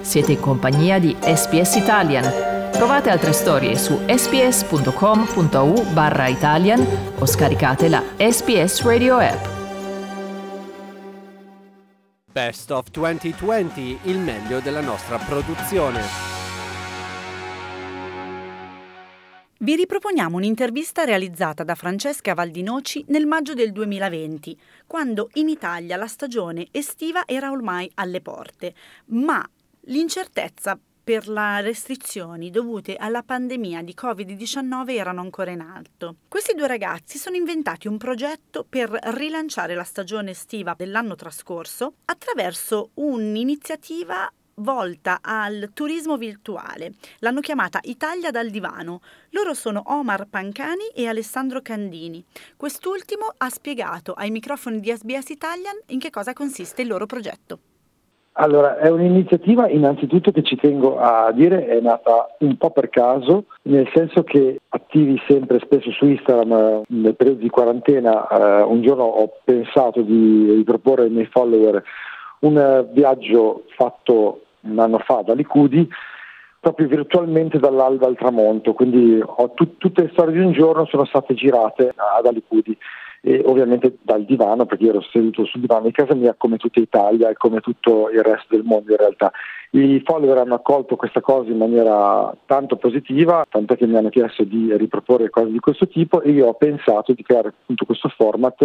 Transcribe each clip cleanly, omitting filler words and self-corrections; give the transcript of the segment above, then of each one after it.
Siete in compagnia di SBS Italian. Trovate altre storie su sbs.com.au/Italian o scaricate la SBS Radio app. Best of 2020, il meglio della nostra produzione. Vi riproponiamo un'intervista realizzata da Francesca Valdinoci nel maggio del 2020, quando in Italia la stagione estiva era ormai alle porte, ma l'incertezza per le restrizioni dovute alla pandemia di Covid-19 erano ancora in alto. Questi due ragazzi sono inventati un progetto per rilanciare la stagione estiva dell'anno trascorso attraverso un'iniziativa volta al turismo virtuale. L'hanno chiamata Italia dal divano. Loro sono Omar Pancani e Alessandro Candini. Quest'ultimo ha spiegato ai microfoni di SBS Italian in che cosa consiste il loro progetto. Allora, è un'iniziativa innanzitutto che ci tengo a dire è nata un po' per caso, nel senso che attivi sempre spesso su Instagram nel periodo di quarantena, un giorno ho pensato di riproporre ai miei follower un viaggio fatto un anno fa da Licudi, proprio virtualmente dall'alba al tramonto, quindi tutte le storie di un giorno sono state girate ad Alicudi e ovviamente dal divano, perché io ero seduto sul divano di casa mia come tutta Italia e come tutto il resto del mondo in realtà. I follower hanno accolto questa cosa in maniera tanto positiva, tanto che mi hanno chiesto di riproporre cose di questo tipo e io ho pensato di creare appunto questo format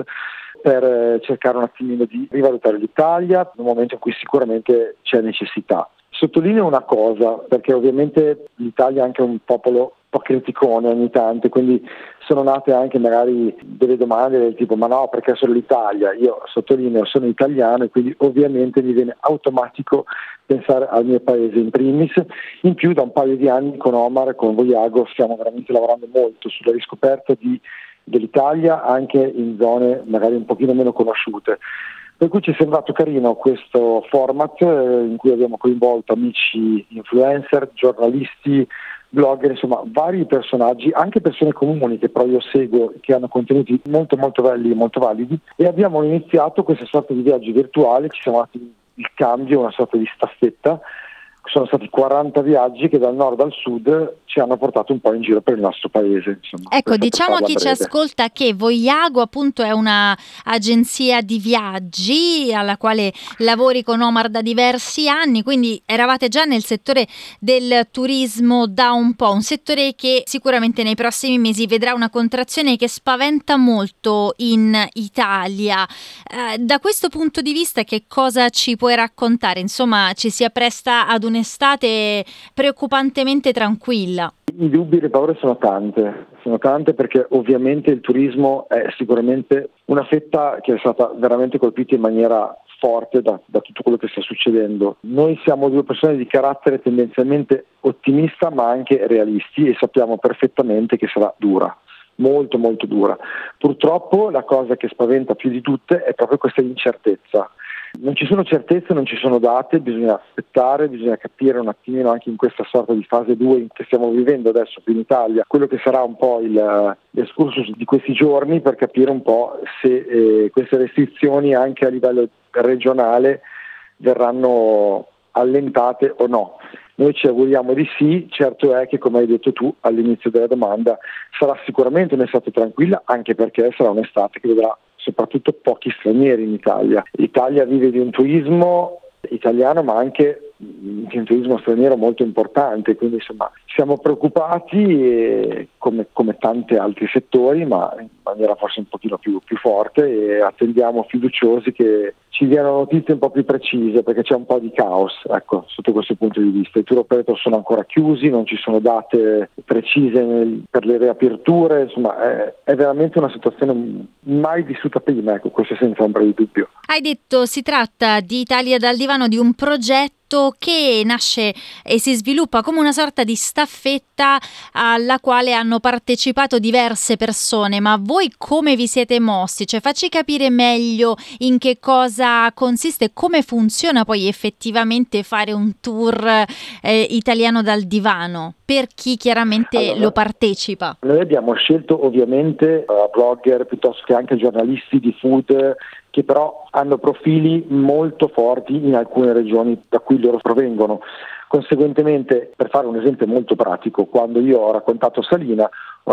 per cercare un attimino di rivalutare l'Italia in un momento in cui sicuramente c'è necessità. Sottolineo una cosa, perché ovviamente l'Italia è anche un popolo un po' criticone ogni tanto, quindi sono nate anche magari delle domande del tipo ma no, perché solo l'Italia? Io sottolineo, sono italiano e quindi ovviamente mi viene automatico pensare al mio paese in primis. In più da un paio di anni con Omar, con Voyago, stiamo veramente lavorando molto sulla riscoperta dell'Italia anche in zone magari un pochino meno conosciute. Per cui ci è sembrato carino questo format in cui abbiamo coinvolto amici influencer, giornalisti, blogger, insomma vari personaggi, anche persone comuni che però io seguo, che hanno contenuti molto molto belli e molto validi, e abbiamo iniziato questa sorta di viaggio virtuale, ci siamo dati il cambio, una sorta di staffetta. Sono stati 40 viaggi che dal nord al sud ci hanno portato un po' in giro per il nostro paese. Insomma. Ecco, diciamo a chi ci ascolta che Voyago appunto è una agenzia di viaggi alla quale lavori con Omar da diversi anni, quindi eravate già nel settore del turismo da un po', un settore che sicuramente nei prossimi mesi vedrà una contrazione che spaventa molto in Italia. Da questo punto di vista che cosa ci puoi raccontare? Insomma, ci si appresta ad un'estate preoccupantemente tranquilla. I dubbi e le paure sono tante perché ovviamente il turismo è sicuramente una fetta che è stata veramente colpita in maniera forte da tutto quello che sta succedendo. Noi siamo due persone di carattere tendenzialmente ottimista ma anche realisti e sappiamo perfettamente che sarà dura, molto molto dura. Purtroppo la cosa che spaventa più di tutte è proprio questa incertezza. Non ci sono certezze, non ci sono date, bisogna aspettare, bisogna capire un attimino anche in questa sorta di fase 2 che stiamo vivendo adesso qui in Italia, quello che sarà un po' l'escursus di questi giorni per capire un po' se queste restrizioni anche a livello regionale verranno allentate o no. Noi ci auguriamo di sì, certo è che come hai detto tu all'inizio della domanda sarà sicuramente un'estate tranquilla anche perché sarà un'estate che vedrà soprattutto pochi stranieri in Italia. L'Italia vive di un turismo italiano ma anche di un turismo straniero molto importante, quindi insomma siamo preoccupati come tanti altri settori ma in maniera forse un pochino più forte e attendiamo fiduciosi che ci diano notizie un po' più precise perché c'è un po' di caos, ecco, sotto questo punto di vista. I tour operator sono ancora chiusi, non ci sono date precise per le riaperture, insomma è veramente una situazione mai vissuta prima, ecco, questo senza ombra di dubbio. Hai detto si tratta di Italia dal divano, di un progetto che nasce e si sviluppa come una sorta di staffetta alla quale hanno partecipato diverse persone, ma voi come vi siete mossi? Cioè facci capire meglio in che cosa consiste, come funziona poi effettivamente fare un tour italiano dal divano per chi chiaramente lo partecipa. Noi abbiamo scelto ovviamente blogger piuttosto che anche giornalisti di food che però hanno profili molto forti in alcune regioni da cui loro provengono. Conseguentemente, per fare un esempio molto pratico, quando io ho raccontato Salina,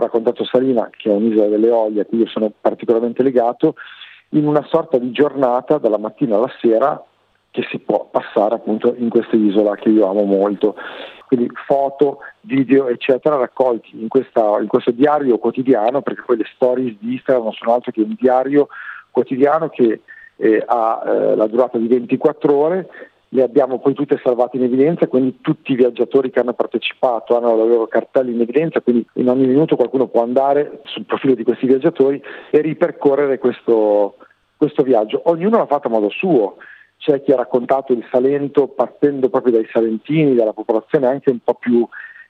che è un'isola delle Eolie a cui io sono particolarmente legato, in una sorta di giornata dalla mattina alla sera che si può passare appunto in questa isola che io amo molto. Quindi foto, video eccetera raccolti in questo diario quotidiano, perché poi le stories di Instagram non sono altro che un diario quotidiano che ha la durata di 24 ore. Le abbiamo poi tutte salvate in evidenza, quindi tutti i viaggiatori che hanno partecipato hanno la loro cartella in evidenza, quindi in ogni minuto qualcuno può andare sul profilo di questi viaggiatori e ripercorrere questo viaggio. Ognuno l'ha fatto a modo suo. C'è chi ha raccontato il Salento partendo proprio dai salentini, dalla popolazione anche un po' più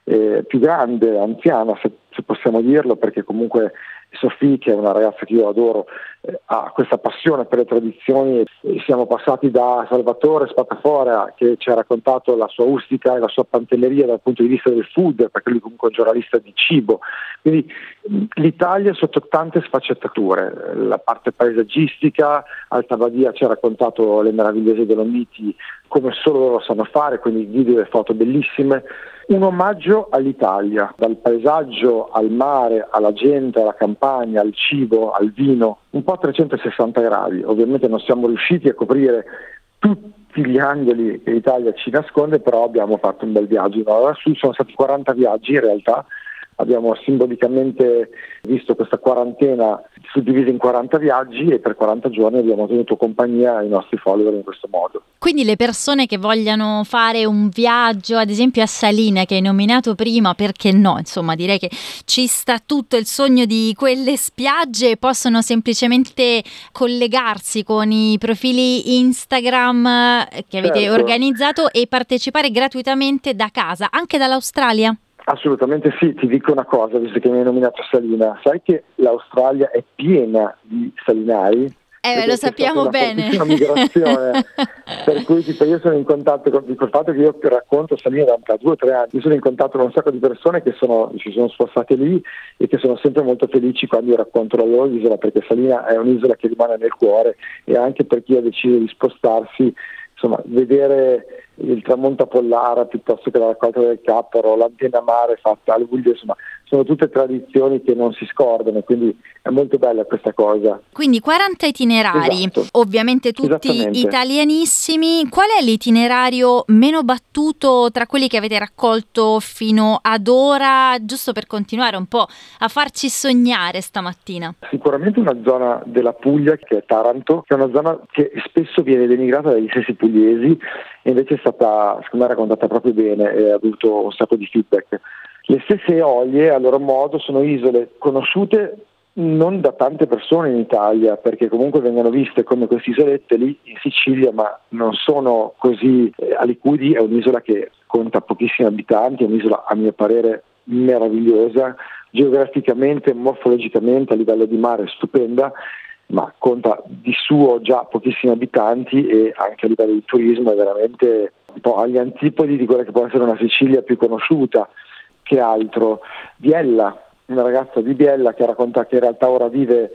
grande, anziana, se possiamo dirlo, perché comunque Sofì, che è una ragazza che io adoro, ha questa passione per le tradizioni. Siamo passati da Salvatore Spatafora, che ci ha raccontato la sua ustica e la sua pantelleria dal punto di vista del food, perché lui comunque è un giornalista di cibo. Quindi l'Italia sotto tante sfaccettature, la parte paesaggistica, Alta Badia ci ha raccontato le meravigliose Dolomiti come solo loro sanno fare, quindi video e foto bellissime. Un omaggio all'Italia, dal paesaggio al mare, alla gente, alla campagna, al cibo, al vino, un po' a 360 gradi. Ovviamente non siamo riusciti a coprire tutti gli angoli che l'Italia ci nasconde, però abbiamo fatto un bel viaggio. Lassù sono stati 40 viaggi in realtà, abbiamo simbolicamente visto questa quarantena suddivisa in 40 viaggi e per 40 giorni abbiamo tenuto compagnia ai nostri follower in questo modo. Quindi le persone che vogliano fare un viaggio, ad esempio a Salina, che hai nominato prima, perché no? Insomma, direi che ci sta tutto il sogno di quelle spiagge, possono semplicemente collegarsi con i profili Instagram che avete organizzato e partecipare gratuitamente da casa, anche dall'Australia? Assolutamente sì, ti dico una cosa, visto che mi hai nominato Salina, sai che l'Australia è piena di salinari? Lo sappiamo bene. C'è una migrazione, per cui io sono in contatto con il fatto che io racconto Salina da 2 o 3 anni, io sono in contatto con un sacco di persone che si sono spostate lì e che sono sempre molto felici quando io racconto la loro isola, perché Salina è un'isola che rimane nel cuore, e anche per chi ha deciso di spostarsi, insomma, vedere il tramonto a Pollara piuttosto che la raccolta del cappero, l'antenna mare fatta al Vulio, insomma, sono tutte tradizioni che non si scordano, quindi è molto bella questa cosa. Quindi 40 itinerari, esatto. Ovviamente tutti italianissimi. Qual è l'itinerario meno battuto tra quelli che avete raccolto fino ad ora, giusto per continuare un po' a farci sognare stamattina? Sicuramente una zona della Puglia, che è Taranto, che è una zona che spesso viene denigrata dagli stessi pugliesi, e invece è stata, secondo me, raccontata proprio bene e ha avuto un sacco di feedback. Le stesse Eolie, a loro modo, sono isole conosciute non da tante persone in Italia, perché comunque vengono viste come queste isolette lì in Sicilia, ma non sono così. Alicudi è un'isola che conta pochissimi abitanti, è un'isola a mio parere meravigliosa, geograficamente, morfologicamente, a livello di mare stupenda, ma conta di suo già pochissimi abitanti, e anche a livello di turismo è veramente un po' agli antipodi di quella che può essere una Sicilia più conosciuta. Che altro? Biella, una ragazza di Biella che racconta che in realtà ora vive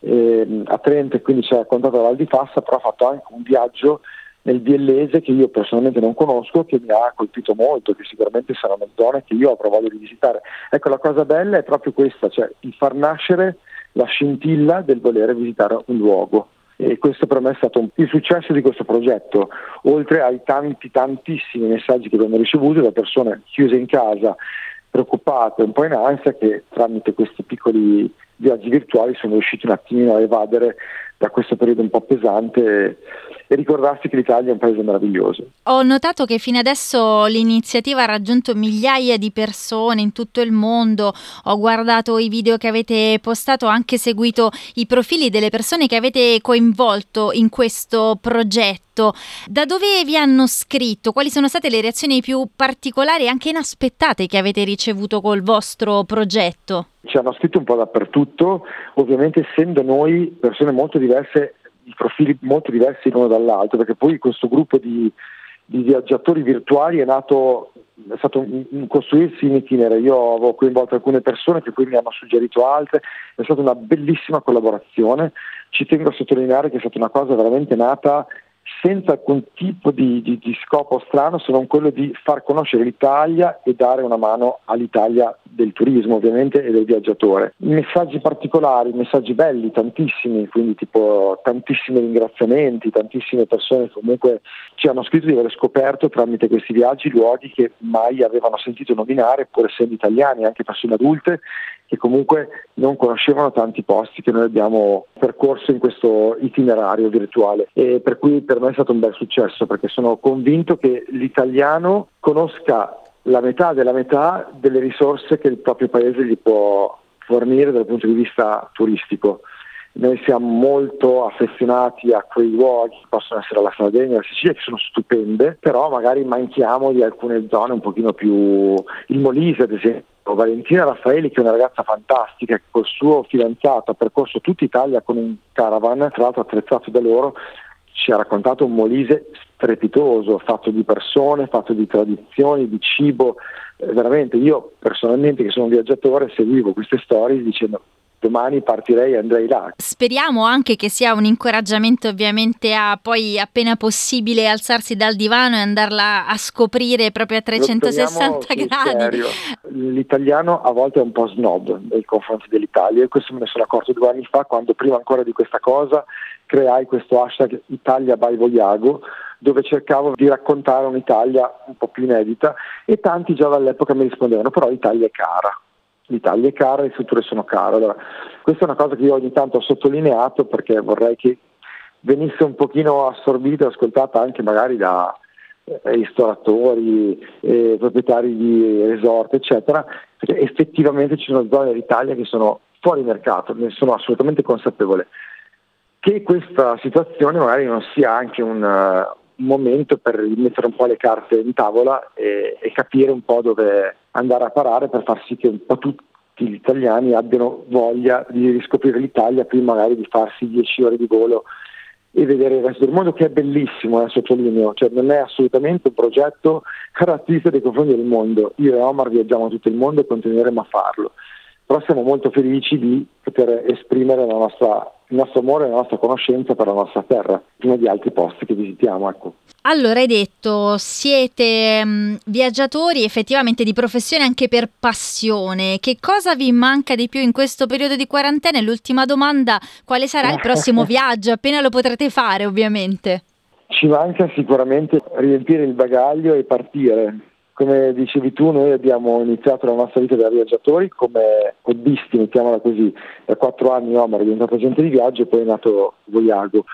a Trento, e quindi ci ha raccontato la Val di Fassa, però ha fatto anche un viaggio nel biellese che io personalmente non conosco, che mi ha colpito molto, che sicuramente saranno zone che io avrò voglia di visitare. Ecco, la cosa bella è proprio questa, cioè il far nascere la scintilla del volere visitare un luogo. E questo per me è stato il successo di questo progetto, oltre ai tantissimi messaggi che abbiamo ricevuto da persone chiuse in casa, preoccupate, un po' in ansia, che tramite questi piccoli viaggi virtuali sono riusciti un attimino a evadere da questo periodo un po' pesante e ricordarsi che l'Italia è un paese meraviglioso. Ho notato che fino adesso l'iniziativa ha raggiunto migliaia di persone in tutto il mondo. Ho guardato i video che avete postato, ho anche seguito i profili delle persone che avete coinvolto in questo progetto. Da dove vi hanno scritto? Quali sono state le reazioni più particolari e anche inaspettate che avete ricevuto col vostro progetto? Ci hanno scritto un po' dappertutto, ovviamente essendo noi persone molto diverse, i profili molto diversi l'uno dall'altro, perché poi questo gruppo di viaggiatori virtuali è nato è stato un costruirsi in itinere. Io avevo coinvolto alcune persone che poi mi hanno suggerito altre, è stata una bellissima collaborazione. Ci tengo a sottolineare che è stata una cosa veramente nata senza alcun tipo di scopo strano, se non quello di far conoscere l'Italia e dare una mano all'Italia del turismo ovviamente e del viaggiatore. Messaggi particolari, messaggi belli, tantissimi, quindi tipo tantissimi ringraziamenti, tantissime persone che comunque ci hanno scritto di aver scoperto tramite questi viaggi luoghi che mai avevano sentito nominare, pur essendo italiani, anche persone adulte che comunque non conoscevano tanti posti che noi abbiamo percorso in questo itinerario virtuale, e per cui per me è stato un bel successo, perché sono convinto che l'italiano conosca la metà della metà delle risorse che il proprio paese gli può fornire dal punto di vista turistico. Noi siamo molto affezionati a quei luoghi che possono essere la Sardegna e la Sicilia, che sono stupende, però magari manchiamo di alcune zone un pochino più, il Molise ad esempio. Valentina Raffaeli, che è una ragazza fantastica, che col suo fidanzato ha percorso tutta Italia con un caravan, tra l'altro attrezzato da loro, ci ha raccontato un Molise strepitoso, fatto di persone, fatto di tradizioni, di cibo. Veramente io personalmente, che sono un viaggiatore, seguivo queste storie dicendo domani partirei e andrei là. Speriamo anche che sia un incoraggiamento ovviamente a poi appena possibile alzarsi dal divano e andarla a scoprire proprio a 360 gradi. Serio. L'italiano a volte è un po' snob nei confronti dell'Italia, e questo me ne sono accorto 2 anni fa, quando prima ancora di questa cosa creai questo hashtag Italia by Voyago, dove cercavo di raccontare un'Italia un po' più inedita, e tanti già dall'epoca mi rispondevano: però l'Italia è cara. L'Italia è cara, le strutture sono care. Allora, questa è una cosa che io ogni tanto ho sottolineato, perché vorrei che venisse un pochino assorbita e ascoltata anche magari da ristoratori, proprietari di resort, eccetera, perché effettivamente ci sono zone dell'Italia che sono fuori mercato, ne sono assolutamente consapevole. Che questa situazione magari non sia anche un momento per mettere un po' le carte in tavola e capire un po' dove andare a parare, per far sì che un po' tutti gli italiani abbiano voglia di riscoprire l'Italia prima magari di farsi 10 ore di volo e vedere il resto del mondo, che è bellissimo, sottolineo, cioè non è assolutamente un progetto caratteristico dei confronti del mondo. Io e Omar viaggiamo tutto il mondo e continueremo a farlo, però siamo molto felici di poter esprimere il nostro amore e la nostra conoscenza per la nostra terra, prima di altri posti che visitiamo, ecco. Allora, hai detto siete viaggiatori effettivamente di professione, anche per passione. Che cosa vi manca di più in questo periodo di quarantena? E l'ultima domanda: quale sarà il prossimo viaggio? Appena lo potrete fare, ovviamente. Ci manca sicuramente riempire il bagaglio e partire. Come dicevi tu, noi abbiamo iniziato la nostra vita da viaggiatori come hobbisti, mettiamola così. Da 4 anni Omar è diventato agente di viaggio e poi è nato Voyago.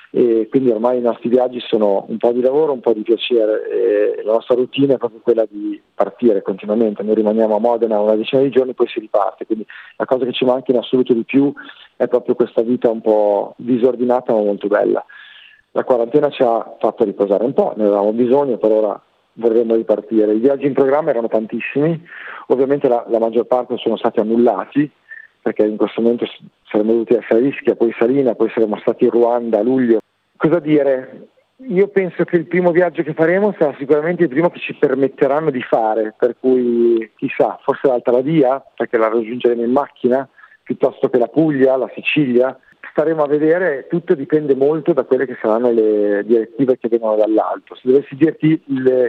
E quindi ormai i nostri viaggi sono un po' di lavoro, un po' di piacere, e la nostra routine è proprio quella di partire continuamente. Noi rimaniamo a Modena una decina di giorni, poi si riparte, quindi la cosa che ci manca in assoluto di più è proprio questa vita un po' disordinata ma molto bella. La quarantena ci ha fatto riposare un po', ne avevamo bisogno, per ora vorremmo ripartire. I viaggi in programma erano tantissimi, ovviamente la maggior parte sono stati annullati, perché in questo momento saremmo dovuti essere a Ischia, poi Salina, poi saremmo stati in Ruanda a luglio. Cosa dire? Io penso che il primo viaggio che faremo sarà sicuramente il primo che ci permetteranno di fare, per cui chissà, forse l'Alta Badia, perché la raggiungeremo in macchina, piuttosto che la Puglia, la Sicilia. Staremo a vedere, tutto dipende molto da quelle che saranno le direttive che vengono dall'alto. Se dovessi dirti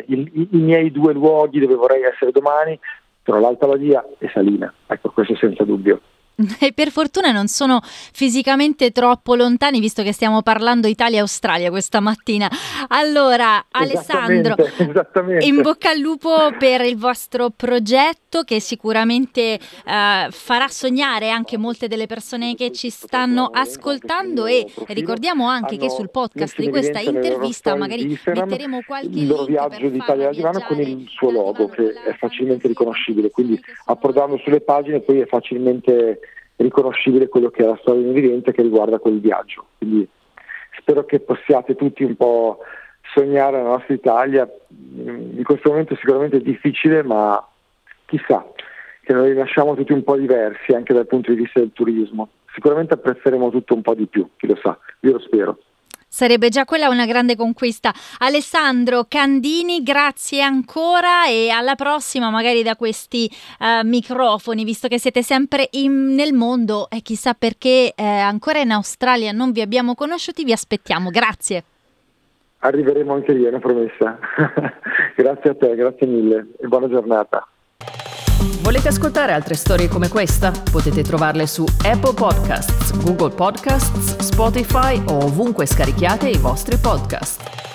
i miei 2 luoghi dove vorrei essere domani, sono l'Alta Badia e Salina, ecco, questo senza dubbio. E per fortuna non sono fisicamente troppo lontani, visto che stiamo parlando Italia-Australia questa mattina. Allora, Alessandro, esattamente. In bocca al lupo per il vostro progetto, che sicuramente farà sognare anche molte delle persone che ci stanno ascoltando, e ricordiamo anche che sul podcast di questa intervista magari metteremo qualche il loro link viaggio d'Italia dal divano con il suo logo, che è facilmente riconoscibile, quindi approdando sulle pagine poi è facilmente riconoscibile quello che è la storia in evidenza che riguarda quel viaggio. Quindi spero che possiate tutti un po' sognare la nostra Italia. In questo momento sicuramente è difficile, ma chissà, che noi lasciamo tutti un po' diversi anche dal punto di vista del turismo. Sicuramente apprezzeremo tutto un po' di più, chi lo sa, io lo spero. Sarebbe già quella una grande conquista. Alessandro Candini, grazie ancora e alla prossima, magari da questi microfoni, visto che siete sempre nel mondo e chissà perché ancora in Australia non vi abbiamo conosciuti, vi aspettiamo. Grazie. Arriveremo anche lì, è una promessa. Grazie a te, grazie mille e buona giornata. Volete ascoltare altre storie come questa? Potete trovarle su Apple Podcasts, Google Podcasts, Spotify o ovunque scarichiate i vostri podcast.